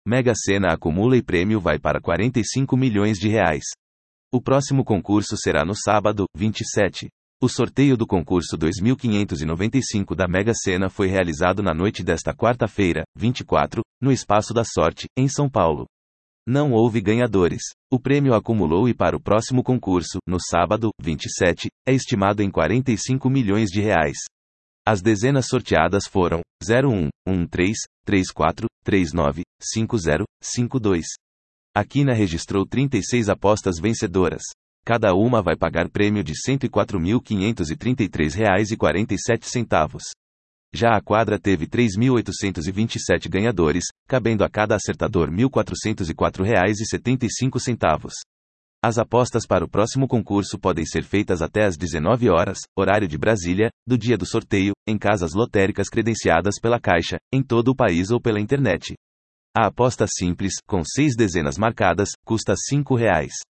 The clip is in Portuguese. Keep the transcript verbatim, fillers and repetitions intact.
Mega Sena acumula e prêmio vai para quarenta e cinco milhões de reais. O próximo concurso será no sábado, vinte e sete. O sorteio do concurso dois mil quinhentos e noventa e cinco da Mega Sena foi realizado na noite desta quarta-feira, vinte e quatro, no Espaço da Sorte, em São Paulo. Não houve ganhadores. O prêmio acumulou e para o próximo concurso, no sábado, vinte e sete, é estimado em quarenta e cinco milhões de reais. As dezenas sorteadas foram zero um, um três, três quatro, três nove, cinco zero, cinco dois. A Quina registrou trinta e seis apostas vencedoras. Cada uma vai pagar prêmio de cento e quatro mil quinhentos e trinta e três reais e quarenta e sete centavos. Já a quadra teve três mil oitocentos e vinte e sete ganhadores, cabendo a cada acertador mil quatrocentos e quatro reais e setenta e cinco centavos. As apostas para o próximo concurso podem ser feitas até às dezenove horas, horário de Brasília, do dia do sorteio, em casas lotéricas credenciadas pela Caixa, em todo o país ou pela internet. A aposta simples, com seis dezenas marcadas, custa cinco reais.